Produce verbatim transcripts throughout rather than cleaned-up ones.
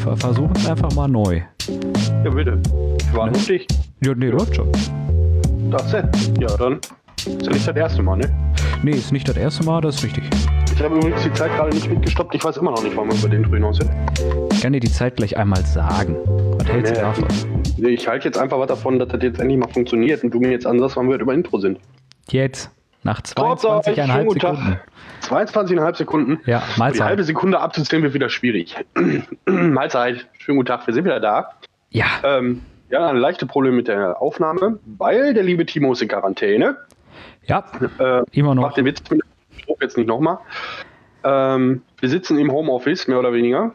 ver- versuchen es einfach mal neu. Ja, bitte. Ich war Ne? auf dich. Ja, nee, läuft schon. Das ist ja, dann ist ja nicht das erste Mal, ne? Nee, ist nicht das erste Mal, das ist richtig. Ich habe übrigens die Zeit gerade nicht mitgestoppt. Ich weiß immer noch nicht, wann wir über den drüben sind. Ich kann dir die Zeit gleich einmal sagen. Was hältst du Nee. davon? Nee, Ich halte jetzt einfach was davon, dass das jetzt endlich mal funktioniert und du mir jetzt ansagst, wann wir über Intro sind. Jetzt, nach Trotz euch, zweiundzwanzig Komma schönen fünf guten Sekunden. Tag. zweiundzwanzig Komma fünf Sekunden. Ja, Die Mahlzeit. halbe Sekunde abzuzählen wird wieder schwierig. Mahlzeit. Schönen guten Tag, wir sind wieder da. Ja, Ähm, ja, ein leichtes Problem mit der Aufnahme, weil der liebe Timo ist in Quarantäne. ja, Äh, immer noch. Macht den Witz mit dem Druck jetzt nicht nochmal. Ähm, wir sitzen im Homeoffice, mehr oder weniger.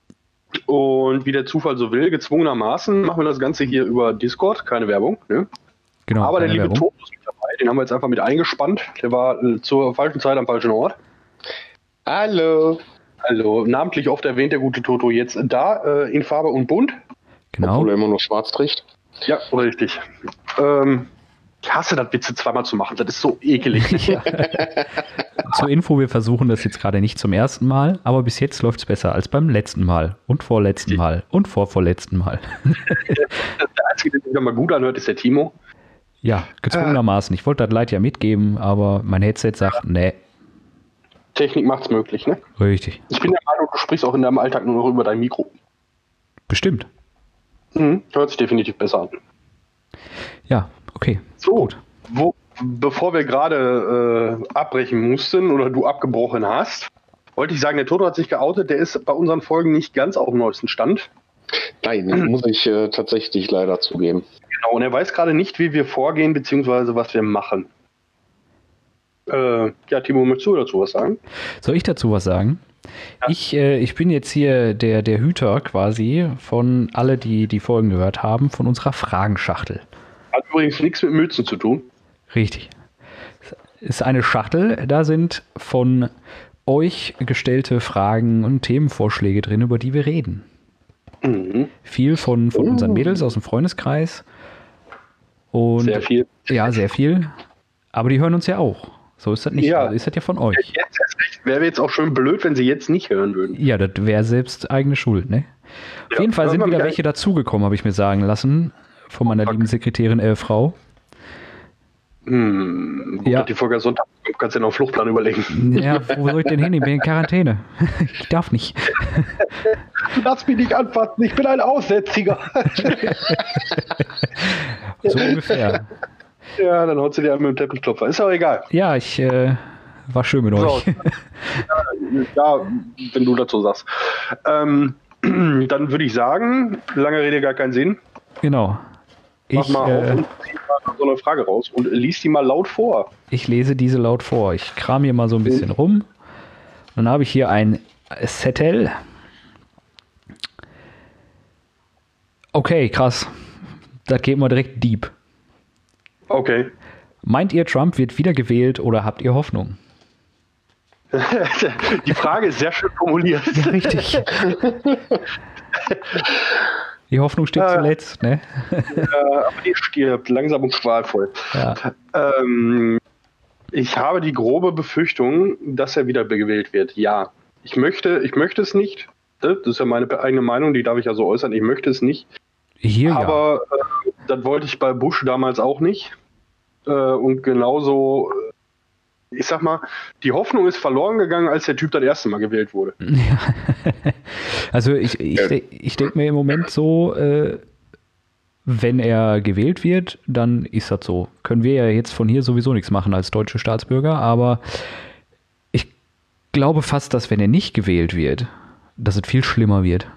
Und wie der Zufall so will, gezwungenermaßen machen wir das Ganze hier über Discord, keine Werbung. Ne? Genau, Aber der keine liebe Werbung. Toto ist mit dabei, den haben wir jetzt einfach mit eingespannt. Der war äh, zur falschen Zeit am falschen Ort. Hallo. Also namentlich oft erwähnt der gute Toto jetzt da, äh, in Farbe und Bunt. Genau. Obwohl er immer nur schwarz trägt. Ja, richtig. Ähm, ich hasse das, Witze zweimal zu machen. Das ist so ekelig. Ja. Zur Info, wir versuchen das jetzt gerade nicht zum ersten Mal, aber bis jetzt läuft es besser als beim letzten Mal und vorletzten Mal und vorvorletzten Mal. Der Einzige, der sich mal gut anhört, ist der Timo. Ja, gezwungenermaßen. Ich wollte das Leid ja mitgeben, aber mein Headset sagt, nee, Technik macht's möglich, ne? richtig. Ich bin der Meinung, du sprichst auch in deinem Alltag nur noch über dein Mikro. Bestimmt. Mhm. Hört sich definitiv besser an. Ja, okay. So, Gut. Wo, bevor wir gerade äh, abbrechen mussten oder du abgebrochen hast, wollte ich sagen, der Toto hat sich geoutet, der ist bei unseren Folgen nicht ganz auf dem neuesten Stand. Nein, das muss ich äh, tatsächlich leider zugeben. Genau, und er weiß gerade nicht, wie wir vorgehen, beziehungsweise was wir machen. Äh, ja, Timo, möchtest du dazu was sagen? Soll ich dazu was sagen? Ja. Ich, äh, ich bin jetzt hier der, der Hüter quasi von alle, die die Folgen gehört haben, von unserer Fragenschachtel. Hat übrigens nichts mit Mützen zu tun. Richtig. Ist eine Schachtel, da sind von euch gestellte Fragen und Themenvorschläge drin, über die wir reden. Mhm. Viel von, von Oh. unseren Mädels aus dem Freundeskreis. Und Sehr viel. Ja, sehr viel. Aber die hören uns ja auch. So ist das nicht. Ja. Also ist das ja von euch. Jetzt erst recht. Wäre jetzt auch schön blöd, wenn sie jetzt nicht hören würden. Ja, das wäre selbst eigene Schuld, ne? Auf Ja, jeden Fall hören sind wir wieder mich welche dazugekommen, habe ich mir sagen lassen. Von meiner Fuck. lieben Sekretärin, äh, Frau. Hm, gut, Ja. dass die Folge Sonntag kommt, kannst du dir noch einen Fluchtplan überlegen. Ja, wo soll ich denn hin? Ich bin in Quarantäne. Ich darf nicht. Du darfst mich nicht anfassen, ich bin ein Aussätziger. So ungefähr. Ja, dann haut sie dir einmal mit dem Teppichklopfer. Ist auch egal. Ja, ich äh, war schön mit So. euch. Ja, wenn du dazu sagst. Ähm, dann würde ich sagen, lange Rede, gar keinen Sinn. Genau. Mach Ich, mal auf äh, und zieh mal so eine Frage raus und lies die mal laut vor. ich lese diese laut vor. Ich kram hier mal so ein bisschen rum. Dann habe ich hier ein Zettel. Okay, krass. Das geht mal direkt deep. Okay. Meint ihr, Trump wird wiedergewählt oder habt ihr Hoffnung? Die Frage ist sehr schön formuliert. Ja, richtig. Die Hoffnung steht Ja. zuletzt, ne? Äh, aber die stirbt langsam und qualvoll. Ja. Ähm, ich habe die grobe Befürchtung, dass er wieder gewählt wird. Ja. Ich möchte, ich möchte es nicht. Das ist ja meine eigene Meinung, die darf ich ja so äußern. Ich möchte es nicht. Hier Aber äh, das wollte ich bei Bush damals auch nicht. Äh, und genauso, äh, ich sag mal, die Hoffnung ist verloren gegangen, als der Typ das erste Mal gewählt wurde. ja. Also ich, ich, Ja. de- ich denke mir im Moment so, äh, wenn er gewählt wird, dann ist das so. Können wir ja jetzt von hier sowieso nichts machen als deutsche Staatsbürger, aber ich glaube fast, dass wenn er nicht gewählt wird, dass es viel schlimmer wird.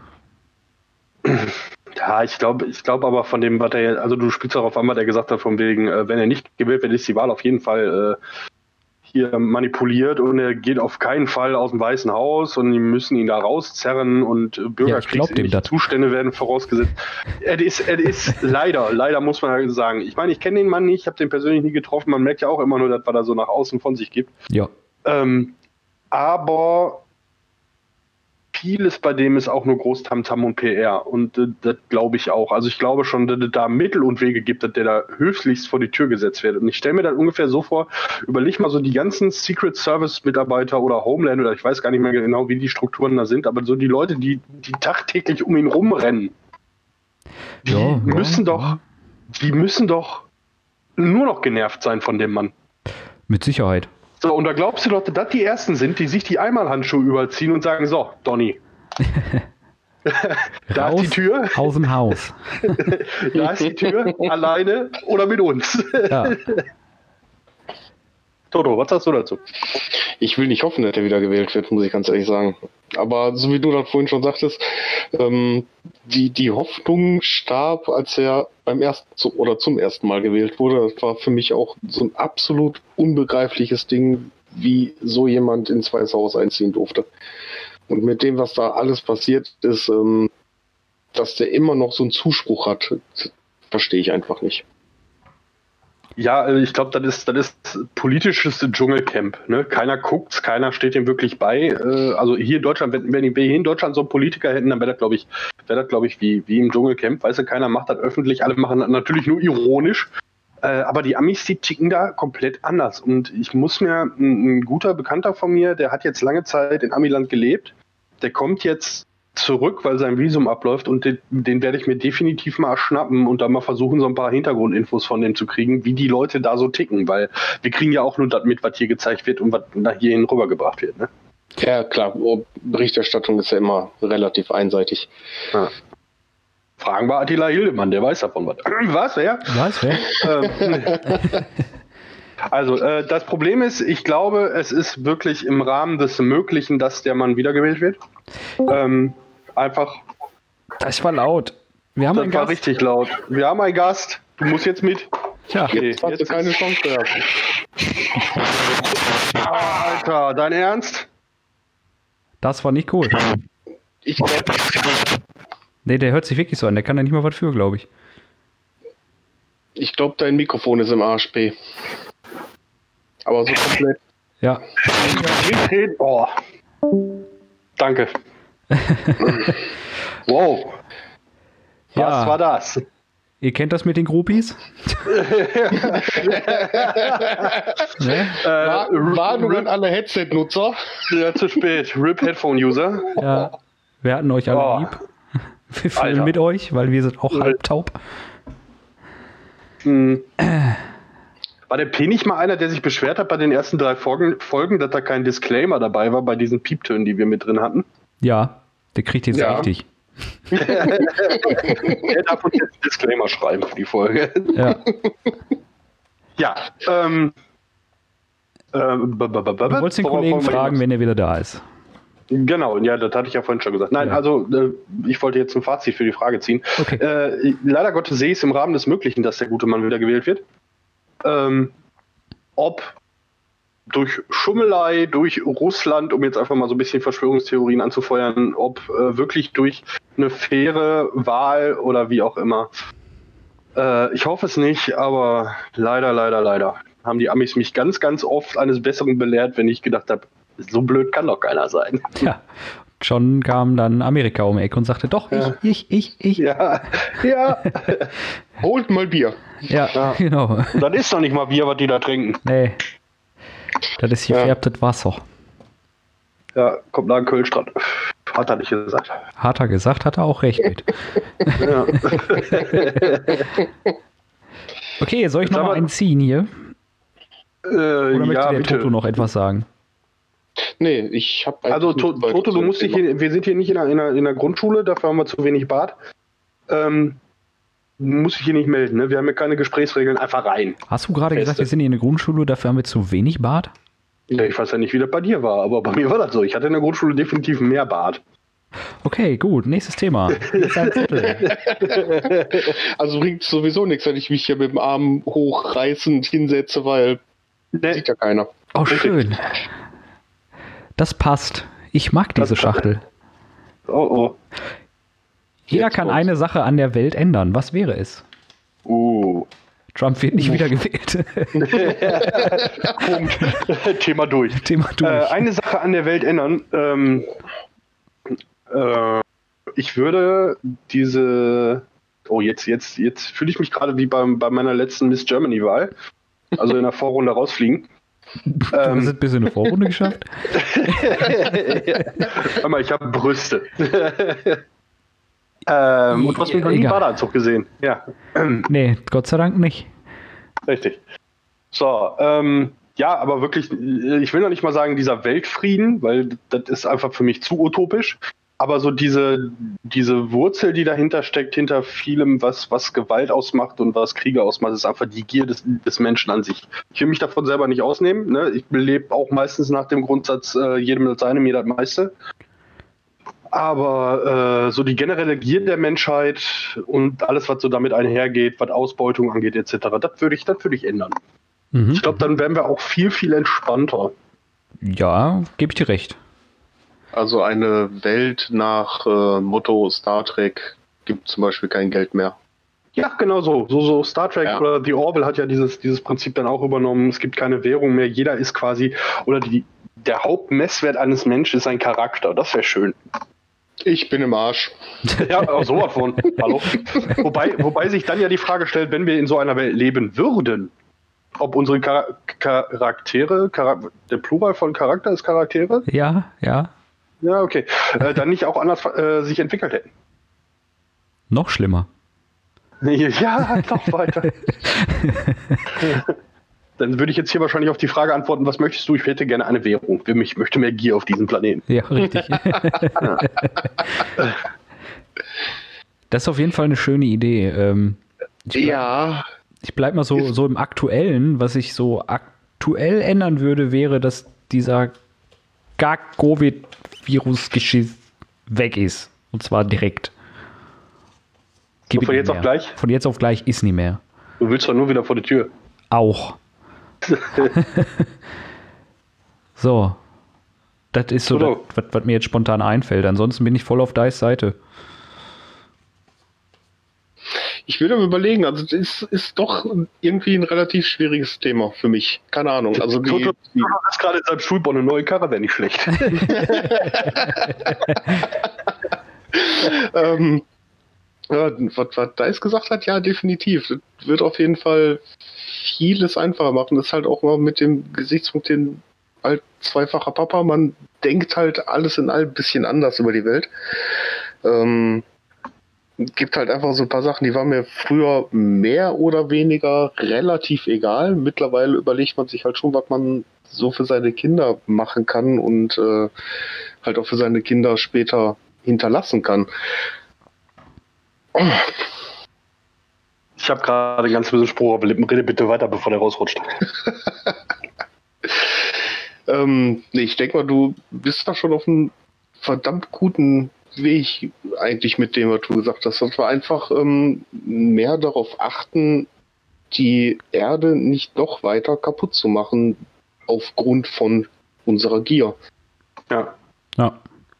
Ja, ich glaube, ich glaube aber von dem, was er, also du spielst darauf an, was er gesagt hat, von wegen, äh, wenn er nicht gewählt wird, ist die Wahl auf jeden Fall äh, hier manipuliert und er geht auf keinen Fall aus dem Weißen Haus und die müssen ihn da rauszerren und äh, Ja, ich glaub dem bürgerkriegsähnliche das. Zustände werden vorausgesetzt. Er ist, er ist leider, leider muss man halt sagen. Ich meine, ich kenne den Mann nicht, ich habe den persönlich nie getroffen, man merkt ja auch immer nur, dass was er so nach außen von sich gibt. Ja, Ähm, aber vieles bei dem ist auch nur Groß-Tamtam und P R. Und äh, das glaube ich auch. Also ich glaube schon, dass es da Mittel und Wege gibt, dass der da höflichst vor die Tür gesetzt wird. Und ich stelle mir das ungefähr so vor, überleg mal so die ganzen Secret Service-Mitarbeiter oder Homeland oder ich weiß gar nicht mehr genau, wie die Strukturen da sind, aber so die Leute, die, die tagtäglich um ihn rumrennen, die Ja, müssen ja, doch, ja. die müssen doch nur noch genervt sein von dem Mann. Mit Sicherheit. So, und da glaubst du doch, dass das die Ersten sind, die sich die Einmalhandschuhe überziehen und sagen, so, Donny, da Raus ist die Tür, aus dem Haus. da ist die Tür, alleine oder mit uns. Ja. Toto, was sagst du dazu? Ich will nicht hoffen, dass er wieder gewählt wird, muss ich ganz ehrlich sagen. Aber so wie du das vorhin schon sagtest, ähm, die, die Hoffnung starb, als er beim ersten zu, oder zum ersten Mal gewählt wurde. Das war für mich auch so ein absolut unbegreifliches Ding, wie so jemand ins Weiße Haus einziehen durfte. Und mit dem, was da alles passiert ist, ähm, dass der immer noch so einen Zuspruch hat, verstehe ich einfach nicht. Ja, ich glaube, das ist, das ist politisches Dschungelcamp. Ne? Keiner guckt's, keiner steht dem wirklich bei. Äh, also hier in Deutschland, wenn, wenn wir hier in Deutschland so einen Politiker hätten, dann wäre das, glaube ich, wäre das, glaube ich, wie, wie im Dschungelcamp. Weißt du, keiner macht das öffentlich, alle machen das natürlich nur ironisch. Äh, aber die Amis, die ticken da komplett anders. Und ich muss mir, ein, ein guter Bekannter von mir, der hat jetzt lange Zeit in Amiland gelebt, der kommt jetzt zurück, weil sein Visum abläuft und den, den werde ich mir definitiv mal schnappen und dann mal versuchen, so ein paar Hintergrundinfos von dem zu kriegen, wie die Leute da so ticken, weil wir kriegen ja auch nur das mit, was hier gezeigt wird und was nach hierhin rübergebracht wird. Ne? Ja, klar, Berichterstattung ist ja immer relativ einseitig. Ja. Fragen wir Attila Hildemann, der weiß davon was. Was, wer? Was, wer? Ähm, Also, äh, das Problem ist, ich glaube, es ist wirklich im Rahmen des Möglichen, dass der Mann wiedergewählt wird. Ähm, einfach, Das war laut. Wir haben das einen war Gast. richtig laut. Wir haben einen Gast, du musst jetzt mit. Tja, Okay, Jetzt hast du jetzt keine ist- Chance gehabt. Ah, Alter, dein Ernst? das war nicht cool. Ich glaube, Nee, der hört sich wirklich so an. Der kann da nicht mal was für, glaube ich. ich glaub, dein Mikrofon ist im Arsch, P. Aber so komplett. Ja. Oh. Danke. Wow. Was Ja. war das? Ihr kennt das mit den Groupies? Ne? Äh, Warnung an RIP, alle Headset-Nutzer. ja, zu spät. R I P Headphone-User. Ja. Wir hatten euch alle Oh. lieb. Wir fühlen Alter. mit euch, weil wir sind auch halb taub. Hm. War der P nicht mal einer, der sich beschwert hat bei den ersten drei Folgen, Folgen, dass da kein Disclaimer dabei war bei diesen Pieptönen, die wir mit drin hatten? Ja, der kriegt jetzt Ja. richtig. Er darf uns jetzt einen Disclaimer schreiben für die Folge. Ja. Ja, ähm. ähm, b- b- b- Du wolltest den worauf Kollegen wollen wir fragen, hinaus? wenn er wieder da ist. Genau, ja, das hatte ich ja vorhin schon gesagt. Nein, Ja. also äh, ich wollte jetzt ein Fazit für die Frage ziehen. Okay. Äh, leider Gottes sehe ich es im Rahmen des Möglichen, dass der gute Mann wieder gewählt wird. Ähm, ob durch Schummelei, durch Russland, um jetzt einfach mal so ein bisschen Verschwörungstheorien anzufeuern, ob äh, wirklich durch eine faire Wahl oder wie auch immer. Äh, ich hoffe es nicht, aber leider, leider, leider haben die Amis mich ganz, ganz oft eines Besseren belehrt, wenn ich gedacht habe, so blöd kann doch keiner sein. Ja. Schon kam dann Amerika um die Ecke und sagte, doch, ich, Ja. ich, ich, ich. Ja, ja. Holt mal Bier. Ja, Ja. genau. Das ist doch nicht mal Bier, was die da trinken. Nee. Das ist gefärbtes Wasser. Ja, kommt da ein Kölsch dran. Hat er nicht gesagt. Hat er gesagt, hat er auch recht mit. Ja. Okay, soll ich Jetzt noch mal aber- einen ziehen hier? Äh, Oder möchte ja, der bitte. Toto noch etwas sagen? Nee, ich habe Also to Toto, du musst dich hier, wir sind hier nicht in einer, in, einer, in einer Grundschule, dafür haben wir zu wenig Bart. Ähm, du musst dich hier nicht melden, ne? Wir haben hier keine Gesprächsregeln, einfach rein. Hast du gerade Feste. gesagt, wir sind hier in der Grundschule, dafür haben wir zu wenig Bart? Ja, ich weiß ja nicht, wie das bei dir war, aber bei mir war das so. Ich hatte in der Grundschule definitiv mehr Bart. Okay, gut, nächstes Thema. Hier ist ein Zettel. Also bringt sowieso nichts, wenn ich mich hier mit dem Arm hochreißend hinsetze, weil Ne, sieht ja keiner. Oh, schön. Das passt. Ich mag diese Das- Schachtel. oh, oh. Jeder Jetzt kann kommt's. eine Sache an der Welt ändern. Was wäre es? Uh. Trump wird nicht wiedergewählt. Punkt. Thema durch. Thema durch. Äh, eine Sache an der Welt ändern. Ähm, Äh, ich würde diese. Oh, jetzt, jetzt, jetzt fühle ich mich gerade wie bei, bei meiner letzten Miss Germany-Wahl. Also in der Vorrunde rausfliegen. Du hast es bis in eine Vorrunde geschafft? Hör mal, ich habe Brüste. ähm, und du hast mich noch nie im Badeanzug gesehen. Ja. Nee, Gott sei Dank nicht. Richtig. So, ähm, ja, aber wirklich, ich will noch nicht mal sagen, dieser Weltfrieden, weil das ist einfach für mich zu utopisch. Aber so diese, diese Wurzel, die dahinter steckt, hinter vielem, was, was Gewalt ausmacht und was Kriege ausmacht, ist einfach die Gier des, des Menschen an sich. Ich will mich davon selber nicht ausnehmen. Ne? Ich lebe auch meistens nach dem Grundsatz, äh, jedem das seine, mir das meiste. Aber äh, so die generelle Gier der Menschheit und alles, was so damit einhergeht, was Ausbeutung angeht, et cetera, das würde ich, das würde ich ändern. Mhm. Ich glaube, dann wären wir auch viel, viel entspannter. Ja, gebe ich dir recht. Also eine Welt nach äh, Motto Star Trek gibt zum Beispiel kein Geld mehr. Ja, genau so. So, so Star Trek ja. Oder The Orville hat ja dieses, dieses Prinzip dann auch übernommen. Es gibt keine Währung mehr. Jeder ist quasi, oder die, der Hauptmesswert eines Menschen ist sein Charakter. Das wäre schön. Ich bin im Arsch. Ja, auch sowas von. Hallo. Wobei, wobei sich dann ja die Frage stellt, wenn wir in so einer Welt leben würden, ob unsere Char- Charaktere, Char- der Plural von Charakter ist Charaktere? Ja, ja. Ja, okay. Äh, dann nicht auch anders äh, sich entwickelt hätten. Noch schlimmer. Ja, noch weiter. Dann würde ich jetzt hier wahrscheinlich auf die Frage antworten, was möchtest du? Ich hätte gerne eine Währung. Ich möchte mehr Gier auf diesem Planeten. Ja, richtig. Das ist auf jeden Fall eine schöne Idee. Ähm, ich bleib, ja. Ich bleibe mal so, so im Aktuellen. Was ich so aktuell ändern würde, wäre, dass dieser Gag-Covid-Virus-Geschiss weg ist. Und zwar direkt. So, von jetzt auf gleich? Von jetzt auf gleich ist nie mehr. Du willst doch nur wieder vor die Tür. Auch. So. Das ist so, das, was, was mir jetzt spontan einfällt. Ansonsten bin ich voll auf Dice Seite. Ich würde mir überlegen, also das ist, ist doch irgendwie ein relativ schwieriges Thema für mich. Keine Ahnung. Also die, Toto ist gerade in seinem Schulbau eine neue Karre, wäre nicht schlecht. ähm, ja, was, was Dice gesagt hat, ja, definitiv. Das wird auf jeden Fall vieles einfacher machen. Das ist halt auch mal mit dem Gesichtspunkt, den halt zweifacher Papa, man denkt halt alles in allem ein bisschen anders über die Welt. Ähm, gibt halt einfach so ein paar Sachen, die waren mir früher mehr oder weniger relativ egal. Mittlerweile überlegt man sich halt schon, was man so für seine Kinder machen kann und äh, halt auch für seine Kinder später hinterlassen kann. Oh. Ich habe gerade einen ganz bösen Spruch auf Lippen. Rede bitte weiter, bevor der rausrutscht. ähm, nee, ich denke mal, du bist da schon auf einem verdammt guten Weg eigentlich mit dem, was du gesagt hast. Dass wir einfach ähm, mehr darauf achten, die Erde nicht noch weiter kaputt zu machen aufgrund von unserer Gier. Ja. Ja.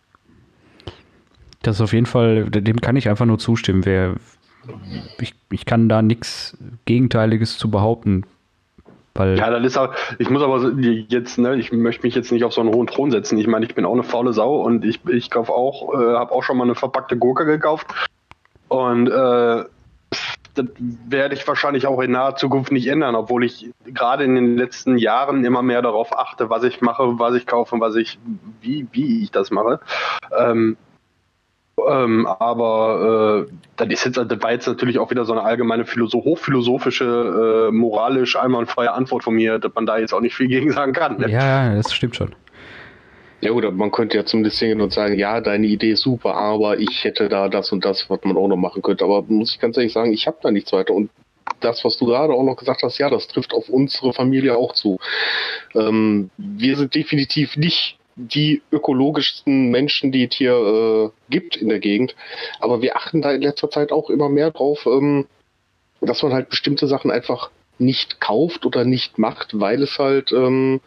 Das ist auf jeden Fall, dem kann ich einfach nur zustimmen. Wer, ich, ich kann da nichts Gegenteiliges zu behaupten. Weil ja, das ist auch, ich muss aber jetzt, ne, ich möchte mich jetzt nicht auf so einen hohen Thron setzen. Ich meine, ich bin auch eine faule Sau und ich, ich kaufe auch, äh, habe auch schon mal eine verpackte Gurke gekauft. Und äh, das werde ich wahrscheinlich auch in naher Zukunft nicht ändern, obwohl ich gerade in den letzten Jahren immer mehr darauf achte, was ich mache, was ich kaufe, was ich, wie, wie ich das mache. Ähm, Ähm, aber äh, das, ist jetzt, das war jetzt natürlich auch wieder so eine allgemeine Philosoph- hochphilosophische, äh, moralisch einwandfreie Antwort von mir, dass man da jetzt auch nicht viel gegen sagen kann. Ne? Ja, das stimmt schon. Ja, oder man könnte ja zumindest singen und sagen, ja, deine Idee ist super, aber ich hätte da das und das, was man auch noch machen könnte. Aber muss ich ganz ehrlich sagen, ich habe da nichts weiter. Und das, was du gerade auch noch gesagt hast, ja, das trifft auf unsere Familie auch zu. Ähm, wir sind definitiv nicht die ökologischsten Menschen, die es hier äh, gibt in der Gegend. Aber wir achten da in letzter Zeit auch immer mehr drauf, ähm, dass man halt bestimmte Sachen einfach nicht kauft oder nicht macht, weil es halt ähm,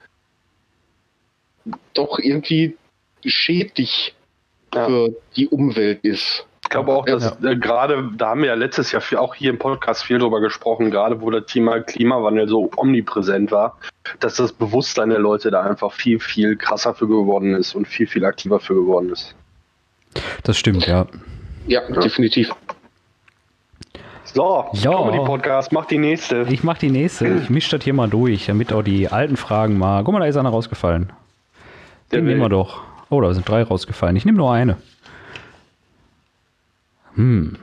doch irgendwie schädlich ja. für die Umwelt ist. Ich glaube auch, dass ja. äh, gerade, da haben wir ja letztes Jahr viel, auch hier im Podcast viel drüber gesprochen, gerade wo das Thema Klimawandel so omnipräsent war, dass das Bewusstsein der Leute da einfach viel, viel krasser für geworden ist und viel, viel aktiver für geworden ist. Das stimmt, ja. Ja, ja. Definitiv. So, ja. Comedy-Podcast, mach die nächste. Ich mach die nächste. Ich mische das hier mal durch, damit auch die alten Fragen mal... Guck mal, da ist einer rausgefallen. Den nehmen wir doch. Oh, da sind drei rausgefallen. Ich nehme nur eine. Hm.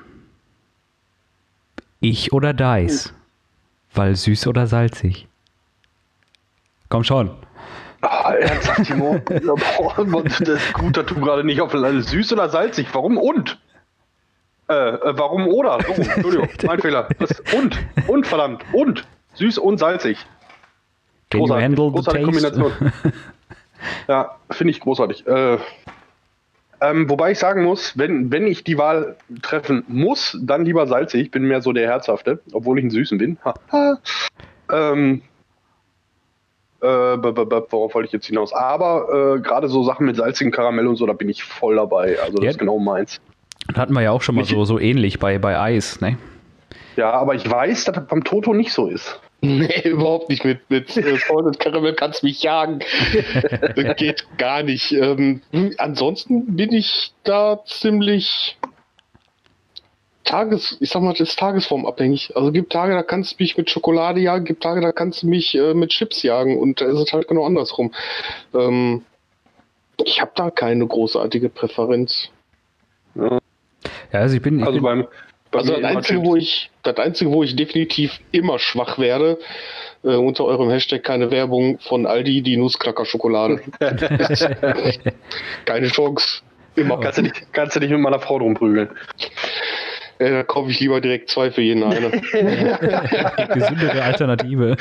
Ich oder Dice? Weil süß oder salzig? Komm schon. Ah, ernsthaft, Timo? Boah, das ist gut, dass du gerade nicht auf süß oder salzig. Warum und? Äh, äh, warum oder? Oh, Entschuldigung, mein Fehler. Das, und, und verdammt, und. Süß und salzig. Can you handle the taste? Kombination. Ja, finde ich großartig. Äh, ähm, wobei ich sagen muss, wenn, wenn ich die Wahl treffen muss, dann lieber salzig. Ich bin mehr so der Herzhafte, obwohl ich ein Süßen bin. Ha, ha. Ähm, äh, b- b- b- worauf wollte ich jetzt hinaus? Aber äh, gerade so Sachen mit salzigem Karamell und so, da bin ich voll dabei. Also das Ja. ist genau meins. Das hatten wir ja auch schon mal so, so ähnlich bei, bei Eis, ne? Ja, aber ich weiß, dass das beim Toto nicht so ist. Nee, überhaupt nicht. Mit, mit äh, Salted Caramel kannst du mich jagen. Das geht gar nicht. Ähm, ansonsten bin ich da ziemlich Tages, ich sag mal, das ist tagesformabhängig. Also gibt Tage, da kannst du mich mit Schokolade jagen, gibt Tage, da kannst du mich äh, mit Chips jagen und da ist es halt genau andersrum. Ähm, ich habe da keine großartige Präferenz. Ja. Ja, also ich bin... Ich Also bin beim, bei Also mir das immer Einzige, Chips. wo ich, das Einzige, wo ich definitiv immer schwach werde, äh, unter eurem Hashtag keine Werbung von Aldi, die Nussknacker-Schokolade. Keine Chance. Immer. Kannst du, nicht, kannst du nicht mit meiner Frau drum prügeln. Äh, da kaufe ich lieber direkt zwei für jeden eine. gesündere Alternative.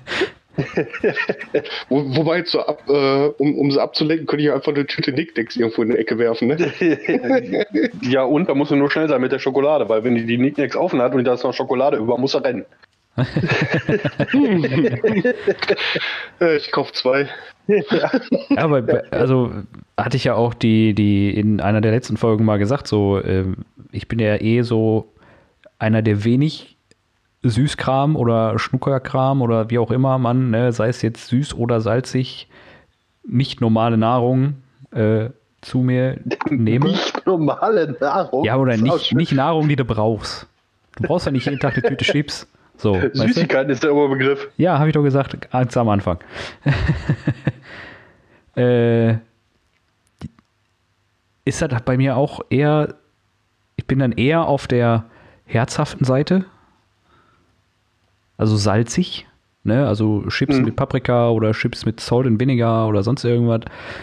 Wo, wobei, so ab, äh, um, um sie abzulenken, könnte ich einfach eine Tüte Nicknacks irgendwo in die Ecke werfen. Ne? Ja, und da musst du nur schnell sein mit der Schokolade, weil wenn die die Nicknacks offen hat und da ist noch Schokolade über, muss er rennen. Äh, ich kaufe zwei. Ja, aber bei- also hatte ich ja auch die, die in einer der letzten Folgen mal gesagt, so, ähm, ich bin ja eh so einer der wenig Süßkram oder Schnuckerkram oder wie auch immer man, ne, sei es jetzt süß oder salzig, nicht normale Nahrung äh, zu mir nehme. Nicht normale Nahrung. Ja, oder Das ist auch nicht, schön. nicht Nahrung, die du brauchst. Du brauchst ja nicht jeden Tag eine Tüte Chips. So, weißt du? Süßigkeiten ist der Oberbegriff. Ja, habe ich doch gesagt, ganz am Anfang. äh, ist das bei mir auch eher, ich bin dann eher auf der herzhaften Seite, also salzig, ne? Also Chips Mhm. mit Paprika oder Chips mit Salt and Vinegar oder sonst irgendwas.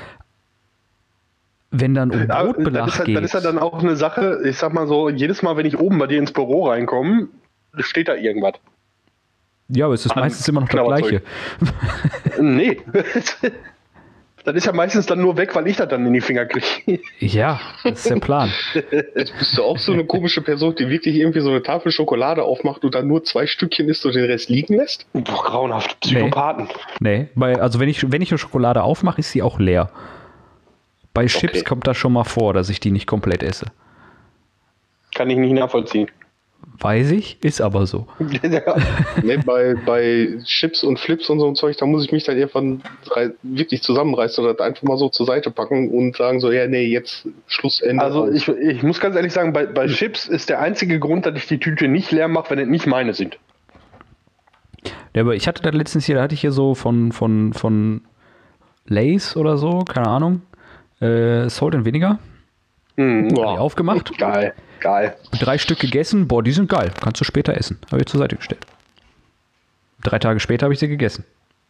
Wenn dann um Aber Brotbelag das, ist, halt- geht. das ist ja dann auch eine Sache, ich sag mal so, jedes Mal, wenn ich oben bei dir ins Büro reinkomme, steht da irgendwas. Ja, aber es ist An meistens immer noch das Knabberzeug. Gleiche. Nee. Das ist ja meistens dann nur weg, weil ich das dann in die Finger kriege. Ja, das ist der Plan. Jetzt bist du auch so eine komische Person, die wirklich irgendwie so eine Tafel Schokolade aufmacht und dann nur zwei Stückchen isst und den Rest liegen lässt? Boah, grauenhaft. Psychopathen. Nee, bei, also wenn ich, wenn ich eine Schokolade aufmache, ist sie auch leer. Bei Chips Okay. kommt das schon mal vor, dass ich die nicht komplett esse. Kann ich nicht nachvollziehen. Weiß ich, ist aber so. Ja. Ne, bei, bei Chips und Flips und so ein Zeug, da muss ich mich dann irgendwann rei- wirklich zusammenreißen oder das einfach mal so zur Seite packen und sagen so, ja, nee, jetzt Schlussende. Also ich, ich muss ganz ehrlich sagen, bei, bei Chips ist der einzige Grund, dass ich die Tüte nicht leer mache, wenn es nicht meine sind. Ja, aber ich hatte das letztens hier, da hatte ich hier so von, von, von Lay's oder so, keine Ahnung, äh, Salt and Vinegar, Hm. hab ich aufgemacht, Geil, geil. drei Stück gegessen, boah, die sind geil, kannst du später essen. Habe ich zur Seite gestellt. Drei Tage später habe ich sie gegessen.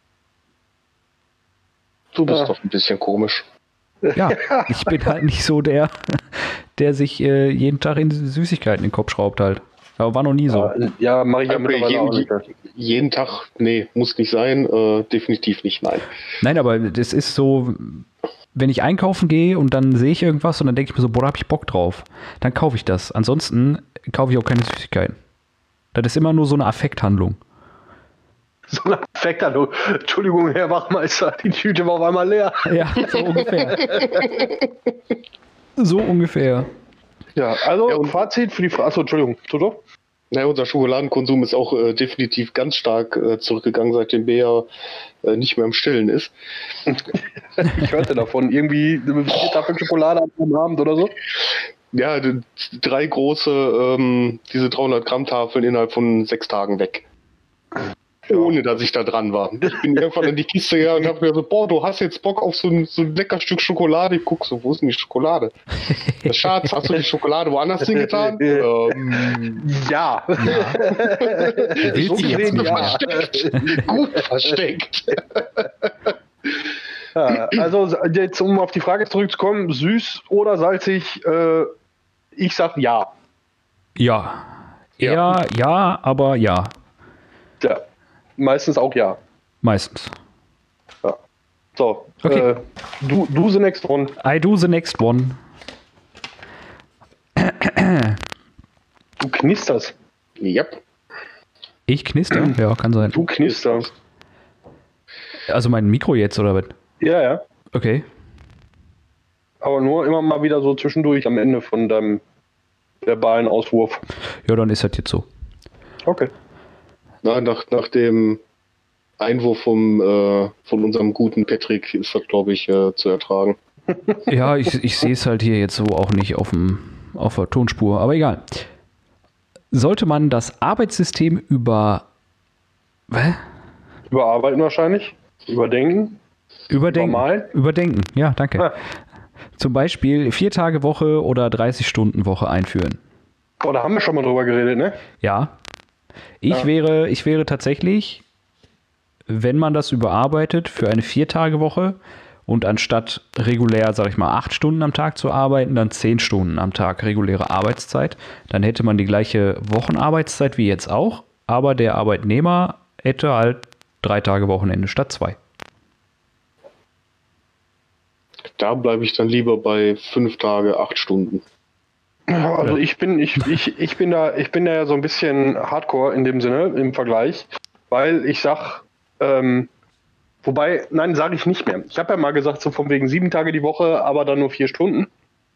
Du bist Ja. doch ein bisschen komisch. Ja, ich bin halt nicht so der, der sich äh, jeden Tag in Süßigkeiten in den Kopf schraubt halt. Aber war noch nie so. Ja, ja mache ich ja Okay, mittlerweile auch jeden, nicht. jeden Tag, nee, muss nicht sein, äh, definitiv nicht, nein. Nein, aber das ist so, wenn ich einkaufen gehe und dann sehe ich irgendwas und dann denke ich mir so, boah, da habe ich Bock drauf. Dann kaufe ich das. Ansonsten kaufe ich auch keine Süßigkeiten. Das ist immer nur so eine Affekthandlung. So ein Effekt, hallo. Entschuldigung, Herr Wachmeister, die Tüte war auf einmal leer. Ja, so ungefähr. So ungefähr. Ja, also Ja, und- Fazit für die Frage. Achso, Entschuldigung, Toto? Naja, unser Schokoladenkonsum ist auch äh, definitiv ganz stark äh, zurückgegangen, seitdem Bea äh, nicht mehr im Stillen ist. Ich hörte davon, irgendwie eine vier Tafeln Schokolade am Abend oder so. Ja, d- drei große, ähm, diese dreihundert Gramm Tafeln innerhalb von sechs Tagen weg. Ohne, dass ich da dran war. Ich bin irgendwann in die Kiste gegangen und hab mir so, boah, du hast jetzt Bock auf so ein, so ein lecker Stück Schokolade. Ich guck so, wo ist denn die Schokolade? Schatz, hast du die Schokolade woanders hingetan? ähm, Ja. Willst So du jetzt gesehen, nicht ja. versteckt. Gut versteckt. Ja, also jetzt, um auf die Frage zurückzukommen, süß oder salzig, äh, ich sag ja. Ja. Eher ja, aber ja. Ja. Meistens auch ja. Meistens. So, Okay. äh, du, du the next one. I do the next one. Du knisterst. Yep. Ich knister? Ja, kann sein. Du knisterst. Also mein Mikro jetzt, oder was? Ja, ja. Okay. Aber nur immer mal wieder so zwischendurch am Ende von deinem verbalen Auswurf. Ja, dann ist das jetzt so. Okay. Na, nach, nach dem Einwurf vom, äh, von unserem guten Patrick ist das, glaube ich, äh, zu ertragen. Ja, ich, ich sehe es halt hier jetzt so auch nicht auf, dem, auf der Tonspur, aber egal. Sollte man das Arbeitssystem über... Hä? Überarbeiten wahrscheinlich. Überdenken. Überdenken. Normal? Überdenken, ja, danke. Ah. Zum Beispiel vier Tage Woche oder dreißig Stunden Woche einführen. Boah, da haben wir schon mal drüber geredet, ne? Ja. Ich, Ja. Wäre, ich wäre tatsächlich, wenn man das überarbeitet, für eine Vier-Tage-Woche und anstatt regulär, sag ich mal, acht Stunden am Tag zu arbeiten, dann zehn Stunden am Tag reguläre Arbeitszeit. Dann hätte man die gleiche Wochenarbeitszeit wie jetzt auch, aber der Arbeitnehmer hätte halt drei Tage Wochenende statt zwei. Da bleibe ich dann lieber bei fünf Tage, acht Stunden. Ja, also ich bin, ich, ich, ich bin da, ich bin da ja so ein bisschen hardcore in dem Sinne, im Vergleich, weil ich sag, ähm, wobei, nein, sage ich nicht mehr. Ich habe ja mal gesagt, so von wegen sieben Tage die Woche, aber dann nur vier Stunden.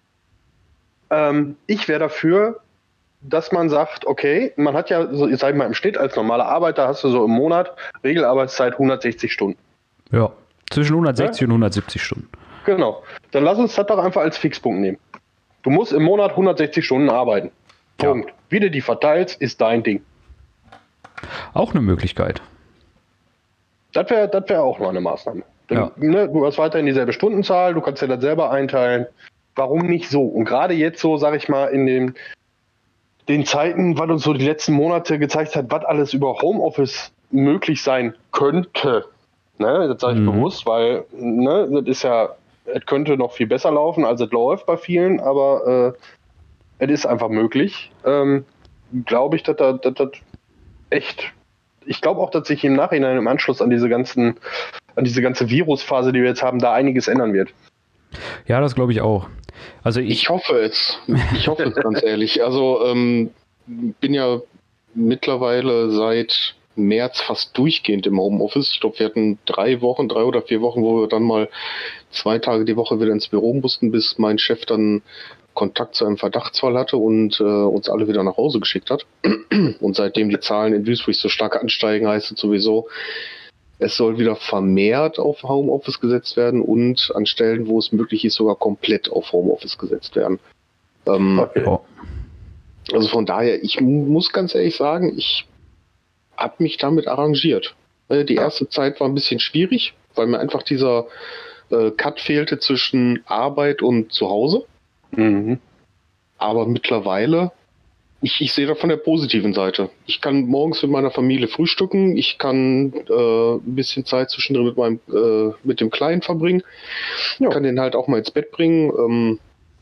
Ähm, ich wäre dafür, dass man sagt, okay, man hat ja, so, sag ich mal, im Schnitt als normaler Arbeiter hast du so im Monat Regelarbeitszeit hundertsechzig Stunden. Ja, zwischen hundertsechzig Ja? und hundertsiebzig Stunden. Genau. Dann lass uns das doch einfach als Fixpunkt nehmen. Du musst im Monat hundertsechzig Stunden arbeiten. Ja. Punkt. Wie du die verteilst, ist dein Ding. Auch eine Möglichkeit. Das wäre das wär auch mal eine Maßnahme. Denn, Ja. ne, du hast weiterhin dieselbe Stundenzahl, du kannst dir das selber einteilen. Warum nicht so? Und gerade jetzt so, sag ich mal, in den, den Zeiten, was uns so die letzten Monate gezeigt hat, was alles über Homeoffice möglich sein könnte. Ne, das sage ich Mhm. bewusst, weil ne, das ist ja, es könnte noch viel besser laufen, als es läuft bei vielen, aber äh, es ist einfach möglich. Ähm, glaube ich, dass das dass, dass echt, ich glaube auch, dass sich im Nachhinein im Anschluss an diese ganzen, an diese ganze Virusphase, die wir jetzt haben, da einiges ändern wird. Ja, das glaube ich auch. Also ich, Ich hoffe es. Ich hoffe es ganz ehrlich. Also ähm, bin ja mittlerweile seit März fast durchgehend im Homeoffice. Ich glaube, wir hatten drei Wochen, drei oder vier Wochen, wo wir dann mal zwei Tage die Woche wieder ins Büro mussten, bis mein Chef dann Kontakt zu einem Verdachtsfall hatte und äh, uns alle wieder nach Hause geschickt hat. Und seitdem die Zahlen in Duisburg so stark ansteigen, heißt es sowieso, es soll wieder vermehrt auf Homeoffice gesetzt werden und an Stellen, wo es möglich ist, sogar komplett auf Homeoffice gesetzt werden. Ähm, Okay. ja. Also von daher, ich muss ganz ehrlich sagen, ich habe mich damit arrangiert. Äh, Die erste Zeit war ein bisschen schwierig, weil mir einfach dieser äh, Cut fehlte zwischen Arbeit und Zuhause. Mhm. Aber mittlerweile, ich, ich sehe da von der positiven Seite. Ich kann morgens mit meiner Familie frühstücken, ich kann äh, ein bisschen Zeit zwischendrin mit meinem äh, mit dem Kleinen verbringen, Ja. kann den halt auch mal ins Bett bringen. Ähm,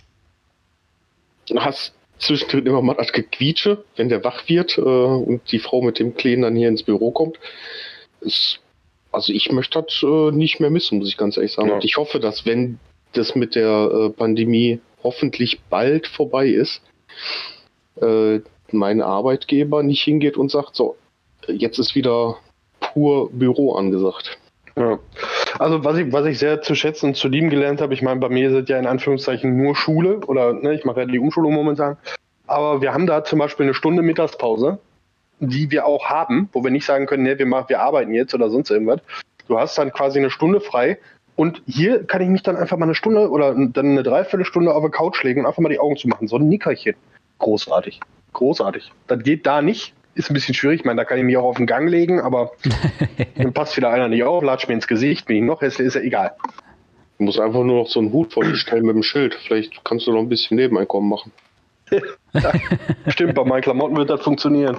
hast zwischendrin immer mal das Gequietsche, wenn der wach wird äh, und die Frau mit dem Kleinen dann hier ins Büro kommt. Ist, also ich möchte das äh, nicht mehr missen, muss ich ganz ehrlich sagen. Ja. Und ich hoffe, dass wenn das mit der äh, Pandemie hoffentlich bald vorbei ist, äh, mein Arbeitgeber nicht hingeht und sagt, so, jetzt ist wieder pur Büro angesagt. Ja. Also was ich, was ich sehr zu schätzen und zu lieben gelernt habe, ich meine, bei mir sind ja in Anführungszeichen nur Schule oder ne, ich mache ja die Umschulung momentan, aber wir haben da zum Beispiel eine Stunde Mittagspause, die wir auch haben, wo wir nicht sagen können, ne, wir, machen, wir arbeiten jetzt oder sonst irgendwas. Du hast dann quasi eine Stunde frei, Und hier kann ich mich dann einfach mal eine Stunde oder dann eine Dreiviertelstunde auf der Couch legen und einfach mal die Augen zu machen. So ein Nickerchen. Großartig. Großartig. Das geht da nicht. Ist ein bisschen schwierig. Ich meine, da kann ich mich auch auf den Gang legen, aber dann passt wieder einer nicht auf, latscht mir ins Gesicht, bin ich noch hässlich, ist ja egal. Du musst einfach nur noch so einen Hut vor dir stellen mit dem Schild. Vielleicht kannst du noch ein bisschen Nebeneinkommen machen. Ja, stimmt, bei meinen Klamotten wird das funktionieren.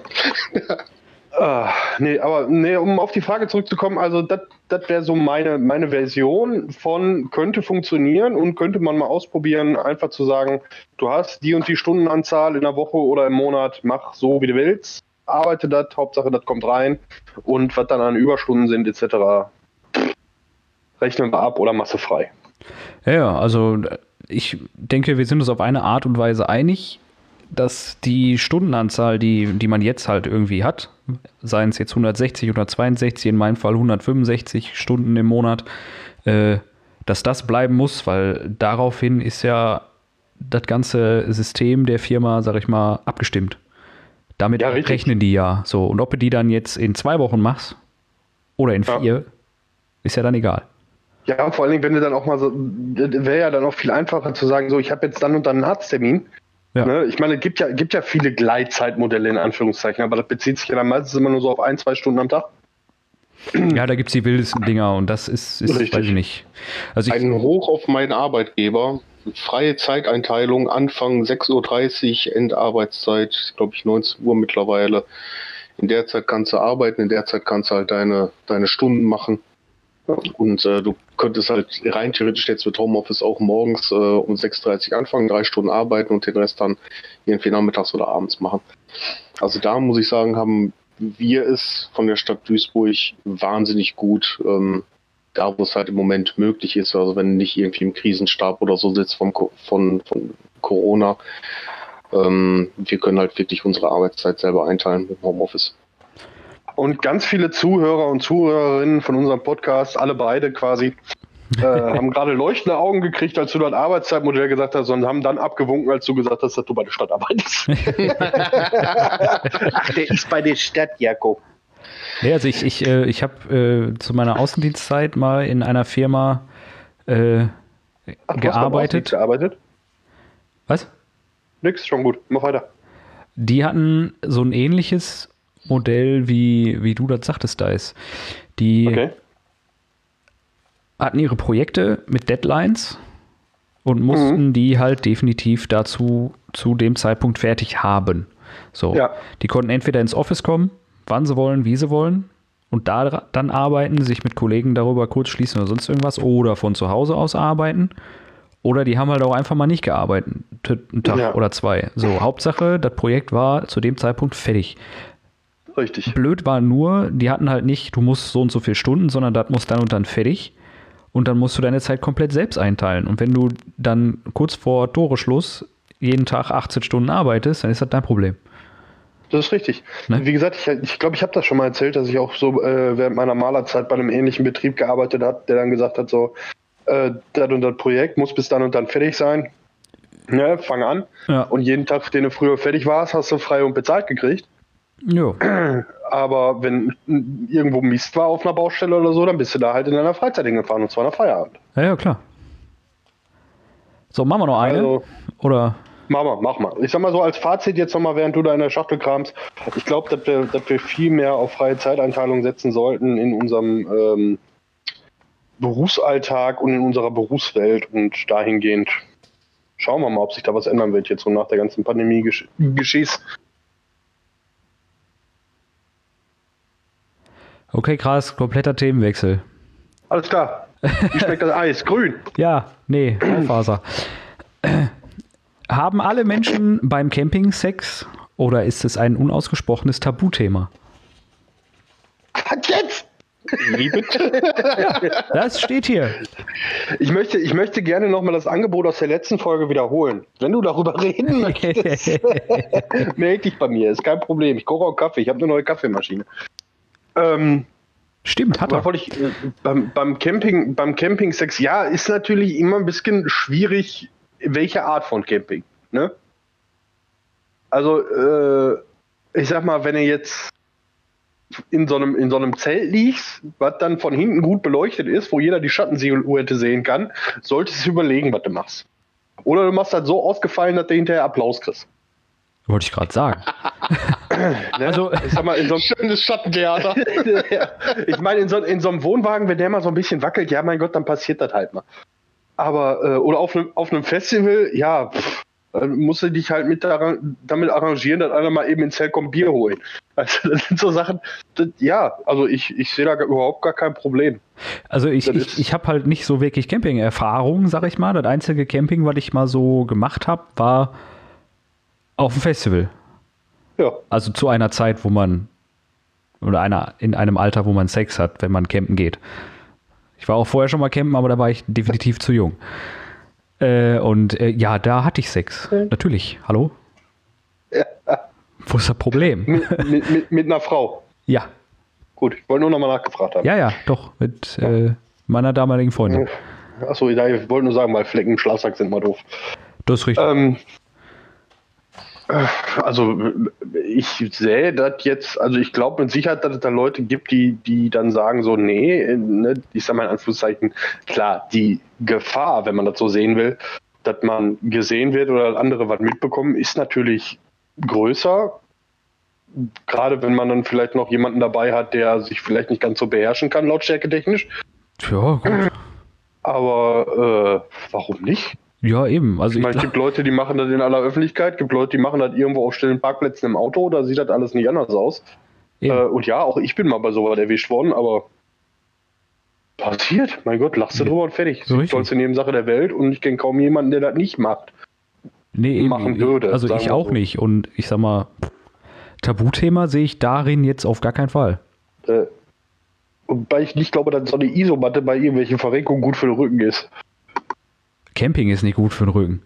Ah, nee, aber nee, um auf die Frage zurückzukommen, also das wäre so meine, meine Version von könnte funktionieren und könnte man mal ausprobieren, einfach zu sagen, du hast die und die Stundenanzahl in der Woche oder im Monat, mach so, wie du willst, arbeite das, Hauptsache das kommt rein und was dann an Überstunden sind et cetera rechnen wir ab oder machst du frei. Ja, ja, also ich denke, wir sind uns auf eine Art und Weise einig, dass die Stundenanzahl, die, die man jetzt halt irgendwie hat, seien es jetzt hundertsechzig, hundertzweiundsechzig, in meinem Fall hundertfünfundsechzig Stunden im Monat, äh, dass das bleiben muss, weil daraufhin ist ja das ganze System der Firma, sag ich mal, abgestimmt. Damit Ja, rechnen die ja so. Und ob du die dann jetzt in zwei Wochen machst oder in vier, ja. ist ja dann egal. Ja, und vor allen Dingen, wenn du dann auch mal so, wäre ja dann auch viel einfacher zu sagen, so, ich habe jetzt dann und dann einen Arzttermin. Ja. Ne? Ich meine, es gibt ja, gibt ja viele Gleitzeitmodelle in Anführungszeichen, aber das bezieht sich ja dann meistens immer nur so auf ein, zwei Stunden am Tag. Ja, da gibt es die wildesten Dinger und das ist, ist weiß ich nicht. Also ich, Ein Hoch auf meinen Arbeitgeber. Freie Zeiteinteilung, Anfang sechs Uhr dreißig, Endarbeitszeit, glaube ich neunzehn Uhr mittlerweile. In der Zeit kannst du arbeiten, in der Zeit kannst du halt deine, deine Stunden machen. Und äh, du könntest halt rein theoretisch jetzt mit Homeoffice auch morgens äh, um sechs Uhr dreißig anfangen, drei Stunden arbeiten und den Rest dann irgendwie nachmittags oder abends machen. Also da muss ich sagen, haben wir es von der Stadt Duisburg wahnsinnig gut, ähm, da wo es halt im Moment möglich ist, also wenn du nicht irgendwie im Krisenstab oder so sitzt vom, von, von Corona, ähm, wir können halt wirklich unsere Arbeitszeit selber einteilen mit dem Homeoffice. Und ganz viele Zuhörer und Zuhörerinnen von unserem Podcast, alle beide quasi, äh, haben gerade leuchtende Augen gekriegt, als du das Arbeitszeitmodell gesagt hast und haben dann abgewunken, als du gesagt hast, dass du bei der Stadt arbeitest. Ach, der ist bei der Stadt, Jakob. Ja, also ich, ich, äh, ich habe äh, zu meiner Außendienstzeit mal in einer Firma äh, Ach, du gearbeitet. Hast gearbeitet. Was? Nix, schon gut. Mach weiter. Die hatten so ein ähnliches Modell, wie, wie du das sagtest, da ist. Die Okay. hatten ihre Projekte mit Deadlines und mussten Mhm. die halt definitiv dazu zu dem Zeitpunkt fertig haben. So. Ja. Die konnten entweder ins Office kommen, wann sie wollen, wie sie wollen und da dann arbeiten, sich mit Kollegen darüber kurz schließen oder sonst irgendwas oder von zu Hause aus arbeiten. Oder die haben halt auch einfach mal nicht gearbeitet, einen Tag Ja. oder zwei. So, Hauptsache, das Projekt war zu dem Zeitpunkt fertig. Richtig. Blöd war nur, die hatten halt nicht, du musst so und so viele Stunden, sondern das muss dann und dann fertig. Und dann musst du deine Zeit komplett selbst einteilen. Und wenn du dann kurz vor Toreschluss jeden Tag achtzehn Stunden arbeitest, dann ist das dein Problem. Das ist richtig. Ne? Wie gesagt, ich glaube, ich, glaub, ich habe das schon mal erzählt, dass ich auch so äh, während meiner Malerzeit bei einem ähnlichen Betrieb gearbeitet habe, der dann gesagt hat, so, äh, das und das Projekt muss bis dann und dann fertig sein. Ne, fang an. Ja. Und jeden Tag, den du früher fertig warst, hast du frei und bezahlt gekriegt. Jo. Aber wenn irgendwo Mist war auf einer Baustelle oder so, dann bist du da halt in deiner Freizeit hingefahren und zwar nach Feierabend. Ja, ja, klar. So, machen wir noch eine? Also- Oder? Mach mal, mach mal. Ich sag mal so als Fazit jetzt nochmal, während du da in der Schachtel kramst. Ich glaube, dass wir, dass wir viel mehr auf freie Zeiteinteilung setzen sollten in unserem ähm, Berufsalltag und in unserer Berufswelt und dahingehend schauen wir mal, ob sich da was ändern wird jetzt so nach der ganzen Pandemie-Geschehs. Okay, krass, kompletter Themenwechsel. Alles klar. Wie schmeckt das Eis? Grün. Ja, nee, Faser. Haben alle Menschen beim Camping Sex oder ist es ein unausgesprochenes Tabuthema? Was jetzt? Wie bitte? Das steht hier. Ich möchte, ich möchte gerne nochmal das Angebot aus der letzten Folge wiederholen. Wenn du darüber reden möchtest, melde dich bei mir, ist kein Problem. Ich koche auch Kaffee, ich habe eine neue Kaffeemaschine. Ähm, Stimmt, hat was er. wollte ich, äh, beim, beim Camping, beim Camping-Sex, ja, ist natürlich immer ein bisschen schwierig, welche Art von Camping, ne? Also, äh, ich sag mal, wenn ihr jetzt in so einem, in so einem Zelt liegst, was dann von hinten gut beleuchtet ist, wo jeder die Schattensilhouette sehen kann, solltest du überlegen, was du machst. Oder du machst das so ausgefallen, dass du hinterher Applaus kriegst. Wollte ich gerade sagen. Ne? Also, ich sag mal, in so einem Schönes Schattentheater. ja, ich meine, in so, in so einem Wohnwagen, wenn der mal so ein bisschen wackelt, ja, mein Gott, dann passiert das halt mal. Aber, äh, oder auf einem, auf einem Festival, ja, pff, dann musst du dich halt mit daran, damit arrangieren, dass einer mal eben ins Zelt kommt, Bier holen. Also, das sind so Sachen, das, ja, also ich, ich sehe da überhaupt gar kein Problem. Also ich, Das ich, ist- ich habe halt nicht so wirklich Camping-Erfahrung, sag ich mal. Das einzige Camping, was ich mal so gemacht habe, war auf dem Festival. Ja, Also zu einer Zeit, wo man, oder einer, in einem Alter, wo man Sex hat, wenn man campen geht. Ich war auch vorher schon mal campen, aber da war ich definitiv zu jung. Äh, und äh, ja, da hatte ich Sex. Natürlich. Hallo? Wo ist das Problem? mit, mit, mit, mit einer Frau. Ja, Gut, ich wollte nur nochmal nachgefragt haben. ja, ja, doch. Mit äh, meiner damaligen Freundin. Achso, ich wollte nur sagen, weil Flecken im Schlafsack sind mal doof. Das ist richtig. Ähm, äh, also ich sehe das jetzt, also ich glaube mit Sicherheit, dass es da Leute gibt, die, die dann sagen so, nee, äh, ne, ich sag mal in Anführungszeichen, klar, die Gefahr, wenn man das so sehen will, dass man gesehen wird oder andere was mitbekommen, ist natürlich größer. Gerade wenn man dann vielleicht noch jemanden dabei hat, der sich vielleicht nicht ganz so beherrschen kann, lautstärketechnisch. Ja, gut. Aber äh, warum nicht? Ja, eben. Also Ich ich meine, es gibt Leute, die machen das in aller Öffentlichkeit, gibt Leute, die machen das irgendwo auf stillen Parkplätzen im Auto, da sieht das alles nicht anders aus. eben. Äh, und ja, auch ich bin mal bei sowas erwischt worden, aber passiert, mein Gott, lachst du drüber und fertig. So Die richtig. tollste Nebensache der Welt und ich kenne kaum jemanden, der das nicht macht. nee, eben. machen würde, Also sagen ich wir auch so. nicht. Und ich sag mal, Tabuthema sehe ich darin jetzt auf gar keinen Fall. Äh, wobei ich nicht glaube, dass so eine Isomatte bei irgendwelchen Verrenkungen gut für den Rücken ist. Camping ist nicht gut für den Rücken.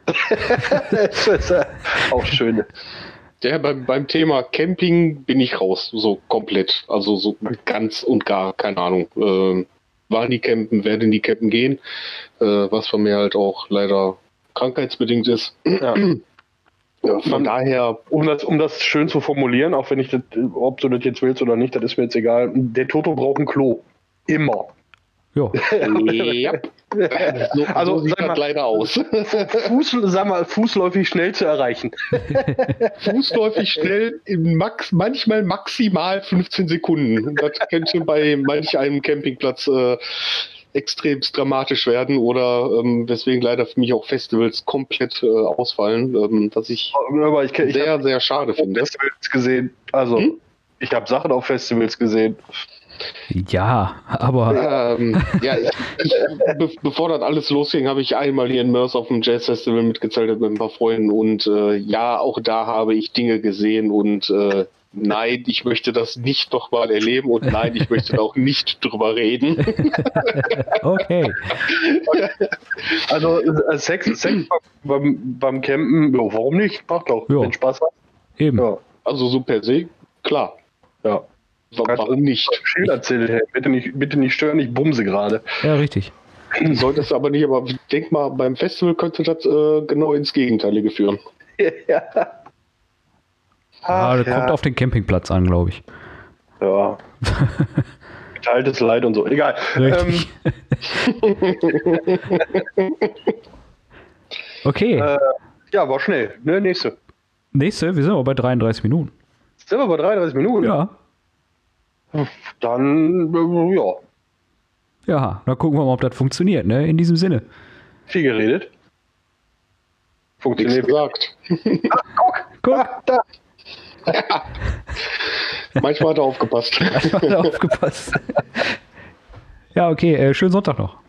Das ist äh, auch schön. Ja, beim, beim Thema Camping bin ich raus, so komplett. Also so ganz und gar, keine Ahnung. Ähm, war nie campen, werde nie campen gehen. Äh, was von mir halt auch leider krankheitsbedingt ist. Ja. Ja, von Man- daher, Um das, um das schön zu formulieren, auch wenn ich das, ob du das jetzt willst oder nicht, das ist mir jetzt egal. Der Toto braucht ein Klo. Immer. Ja. ja, so, Also, so sieht sag mal- das leider aus. Fuß, sag mal, fußläufig schnell zu erreichen. Fußläufig schnell, in max, manchmal maximal fünfzehn Sekunden. Das könnte bei manch einem Campingplatz äh, extremst dramatisch werden oder ähm, weswegen leider für mich auch Festivals komplett äh, ausfallen, ähm, was ich Aber ich, kenn- ich sehr, habe sehr schade finde. Festivals gesehen. Also, Hm? ich habe Sachen auf Festivals gesehen. Ja, aber Ähm, ja, ich, ich, be bevor das alles losging, habe ich einmal hier in Mörs auf dem Jazz Festival mitgezeltet mit ein paar Freunden und äh, ja, auch da habe ich Dinge gesehen und äh, nein, ich möchte das nicht noch mal erleben und nein, ich möchte da auch nicht drüber reden. okay. Also, äh, Sex, Sex beim, beim Campen, ja, warum nicht? Macht doch, Ja. wenn Spaß hat. Eben. Ja, Also so per se, klar. ja. Wa- Warum nicht? Schild erzählt, hey, bitte nicht, bitte nicht stören, ich bumse gerade. Ja, richtig. Solltest du aber nicht, aber ich denk mal, beim Festival könnte das äh, genau ins Gegenteilige führen. ja. Ah, Ach, das kommt auf den Campingplatz an, glaube ich. Ja. Geteiltes Leid und so. Egal. Richtig. okay. Ähm, ja, war schnell. Ne, nächste. Nächste, wir sind aber bei dreiunddreißig Minuten. Sind wir bei dreiunddreißig Minuten? Ja. Dann, äh, ja, Ja, dann gucken wir mal, ob das funktioniert, ne? In diesem Sinne. viel geredet. Nichts Funktioniert. gesagt. Guck, Ah, da. Manchmal hat er aufgepasst. hat er aufgepasst. Ja, okay, äh, schönen Sonntag noch.